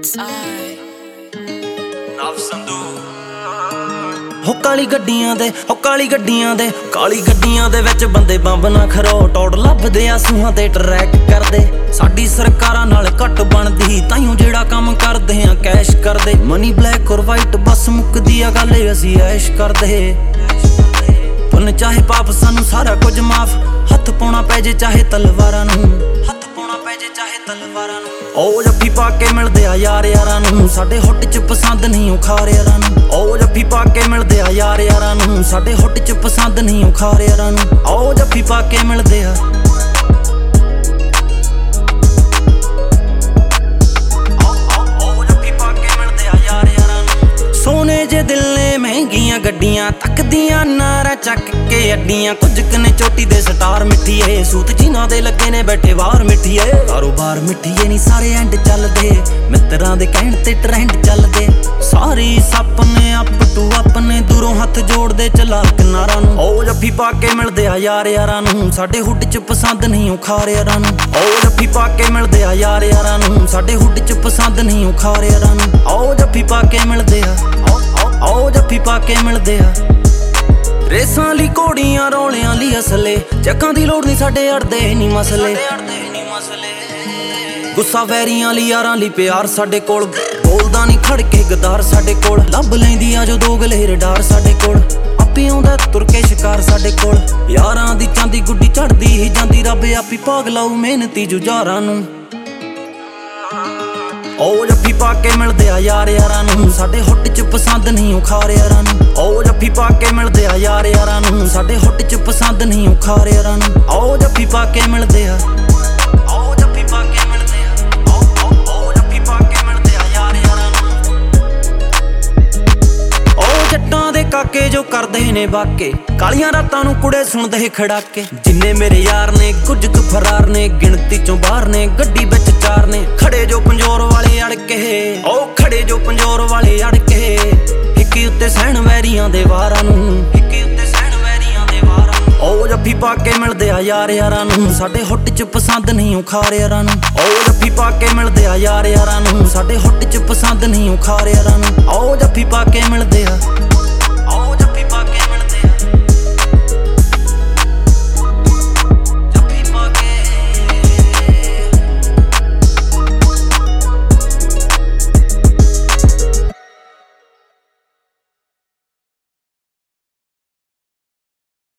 ਹੋ ਕਾਲੀ ਗੱਡੀਆਂ ਦੇ ਕਾਲੀ ਗੱਡੀਆਂ ਦੇ ਵਿੱਚ ਬੰਦੇ ਬੰਬ ਨਾ ਖਰੋ ਟੌੜ ਲੱਭਦੇ ਆ ਸੂਹਾਂ ਤੇ ਟਰੈਕ ਕਰਦੇ। ਸਾਡੀ ਸਰਕਾਰਾਂ ਨਾਲ ਘੱਟ ਬਣਦੀ ਤਾਈਓ ਜਿਹੜਾ ਕੰਮ ਕਰਦੇ ਆ ਕੈਸ਼ ਕਰਦੇ। ਮਨੀ ਬਲੈਕ ਔਰ ਵਾਈਟ ਬਸ ਮੁੱਕਦੀ ਆ ਗੱਲ ਅਸੀਂ ਐਸ਼ ਕਰਦੇ। ਪੁੰਨ ਚਾਹੇ ਪਾਪ ਸਾਨੂੰ ਸਾਰਾ ਕੁਝ ਮਾਫ ਹੱਥ ਪਾਉਣਾ ਪੈ ਜੇ ਚਾਹੇ ਤਲਵਾਰਾਂ ਨੂੰ ਓ ਜੱਫੀ ਪਾ ਕੇ ਮਿਲਦੇ ਆ ਯਾਰਾਂ ਨੂੰ ਸਾਡੇ ਹੁੱਟ ਚ ਪਸੰਦ ਨਹੀਂ ਉਹ ਖਾਰ ਯਾਰਾਂ ਨੂੰ। ਓ ਜੱਫੀ ਪਾ ਕੇ ਮਿਲਦੇ ਆ ਯਾਰਾਂ ਨੂੰ ਸਾਡੇ ਹੁੱਟ ਚ ਪਸੰਦ ਨਹੀਂ ਉਹ ਖਾਰ ਯਾਰਾਂ ਨੂੰ। ਓ ਜੱਫੀ ਪਾ ਕੇ ਮਿਲਦੇ ਆ ਸੋਨੇ ਜੇ ਦਿਲ ਨੇ ਮਹਿੰਗੀਆਂ ਗੱਡੀਆਂ ਤੱਕਦੀਆਂ ਨਾਰਾ ਚੱਕ ਕੇ ਅੱਡੀਆਂ। ਕੁਝ ਕਨੇ ਚੋਟੀ ਦੇ ਸਟਾਰ ਮਿੱਠੀਏ ਸੂਤ ਜਿਨ੍ਹਾਂ ਦੇ ਲੱਗੇ ਨੇ ਬੈਠੇ ਬਾਹਰ ਮਿੱਠੀਏ। ਕਾਰੋਬਾਰ ਮਿੱਠੀਏ ਨਹੀਂ ਸਾਰੇ ਐਂਡ ਚੱਲਦੇ ਮਿੱਤਰਾਂ ਦੇ ਕਹਿਣ ਤੇ ਟ੍ਰੈਂਡ ਚੱਲਦੇ। ਸਾਰੀ ਸੱਪ ਨੇ ਅਪ ਟੂ ਆਪਣੇ ਦੂਰੋਂ ਹੱਥ ਜੋੜਦੇ ਚਲਾ ਕਿਨਾਰਾਂ ਨੂੰ। ਓ ਜੱਫੀ ਪਾ ਕੇ ਮਿਲਦੇ ਆ ਯਾਰਾਂ ਨੂੰ ਸਾਡੇ ਹੁੱਡ ਚ ਪਸੰਦ ਨਹੀਂ ਉਹ ਖਾਰ ਯਾਰਾਂ ਨੂੰ। ਓ ਜੱਫੀ ਪਾ ਕੇ ਮਿਲਦੇ ਆ ਯਾਰਾਂ ਨੂੰ ਸਾਡੇ ਹੁੱਡ ਚ ਪਸੰਦ ਨਹੀਂ ਉਹ ਖਾਰ ਯਾਰਾਂ ਨੂੰ। ਓ ਜੱਫੀ ਪਾ ਕੇ ਮਿਲਦੇ ਆ ਓ ਜੱਫੀ ਪਾ ਕੇ ਮਿਲਦੇ ਆ। ਰੇਸਾਂ ਲਈ ਘੋੜੀਆਂ ਰੌਲਿਆਂ ਲਈ ਅਸਲੇ ਚੱਕਾਂ ਦੀ ਲੋੜ ਨਹੀਂ ਸਾਡੇ ਅੜਦੇ ਨਹੀਂ ਮਸਲੇ। ਗੁੱਸਾ ਵੈਰੀਆਂ ਲਈ ਯਾਰਾਂ ਲਈ ਪਿਆਰ ਸਾਡੇ ਕੋਲ ਬੋਲਦਾ ਨਹੀਂ ਖੜ ਕੇ ਗਦਾਰ ਸਾਡੇ ਕੋਲ। ਲੱਭ ਲੈਂਦੀ ਆ ਜੋ ਦੋਗਲੇ ਰਡਾਰ ਸਾਡੇ ਕੋਲ ਆਪੇ ਆਉਂਦਾ ਤੁਰ ਕੇ ਸ਼ਿਕਾਰ ਸਾਡੇ ਕੋਲ। ਯਾਰਾਂ ਦੀ ਚਾਂਦੀ ਗੁੱਡੀ ਚੜਦੀ ਹੀ ਜਾਂਦੀ ਰੱਬ ਆਪੀ ਭਾਗ ਲਾਊ ਮਿਹਨਤੀ ਜੁਝਾਰਾਂ ਨੂੰ। ਓ ਜੱਫੀ ਪਾ ਕੇ ਮਿਲਦੇ ਆ ਯਾਰਾਂ ਨੂੰ ਸਾਡੇ ਹੁੱਟ ਚ ਪਸੰਦ ਨਹੀਂ ਉਹ ਖਾਰ ਯਾਰਾਂ ਨੂੰ। ਓ ਜੱਫੀ ਪਾ ਕੇ ਮਿਲਦੇ ਆ ਯਾਰਾਂ ਨੂੰ ਸਾਡੇ ਹੁੱਟ ਚ ਪਸੰਦ ਨਹੀਂ ਉਹ ਖਾਰ ਯਾਰਾਂ ਨੂੰ। ਓ ਜੱਫੀ ਪਾ ਕੇ ਮਿਲਦੇ ਆ ਓ ਜੱਫੀ ਪਾ ਕੇ ਮਿਲਦੇ ਆ ਓ ਜੱਫੀ ਪਾ ਕੇ ਮਿਲਦੇ ਆ ਯਾਰਾਂ ਨੂੰ। ਓ ਜੱਟਾਂ ਦੇ ਕਾਕੇ ਜੋ ਕਰਦੇ ਨੇ ਬਾਕੇ ਕਾਲੀਆਂ ਰਾਤਾਂ ਨੂੰ ਕੁੜੇ ਸੁਣਦੇ ਖੜਾਕੇ। ਜਿੰਨੇ ਮੇਰੇ ਯਾਰ ਨੇ ਕੁਝ ਕੁ ਫਰਾਰ ਨੇ ਗਿਣਤੀ ਚੋਂ ਬਾਹਰ ਨੇ ਗੱਡੀ ਵਿੱਚ ਚਾਰ ਨੇ ਖੜੇ ਜੋ ਪੰਜੋਰ ਵਾਲੇ ਅੜ ਕੇ। ਓ ਖੜੇ ਜੋ ਪੰਜੋਰ ਵਾਲੇ ਅੜ ਕੇ ਹਿੱਕੀ ਉੱਤੇ ਸਹਿਣ ਵੈਰੀਆਂ ਦੇ ਵਾਰਾਂ ਨੂੰ। ਓ ਜੱਫੀ ਪਾ ਕੇ ਮਿਲਦੇ ਆ ਯਾਰਾਂ ਨੂੰ ਸਾਡੇ ਹੁੱਟ ਚ ਪਸੰਦ ਨਹੀਂ ਉਹ ਖਾਰ ਯਾਰਾਂ ਨੂੰ। ਓ ਜੱਫੀ ਪਾ ਕੇ ਮਿਲਦੇ ਆ ਯਾਰਾਂ ਨੂੰ ਸਾਡੇ ਹੁੱਟ ਚ ਪਸੰਦ ਨਹੀਂ ਉਹ ਖਾਰ ਯਾਰਾਂ ਨੂੰ। ਓ ਜੱਫੀ ਪਾ ਕੇ ਮਿਲਦੇ ਆ